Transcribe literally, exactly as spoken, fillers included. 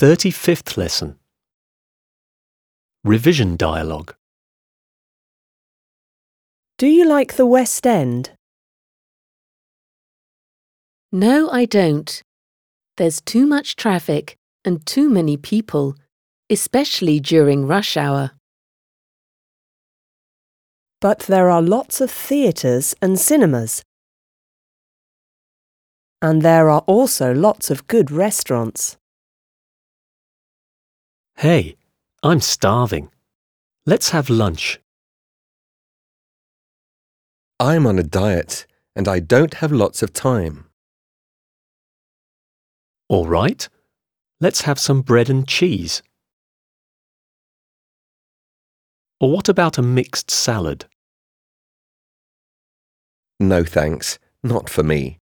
thirty-fifth lesson. Revision dialogue. Do you like the West End? No, I don't. There's too much traffic and too many people, especially during rush hour. But there are lots of theatres and cinemas. And there are also lots of good restaurants. Hey, I'm starving. Let's have lunch. I'm on a diet and I don't have lots of time. All right. Let's have some bread and cheese. Or what about a mixed salad? No thanks, not for me.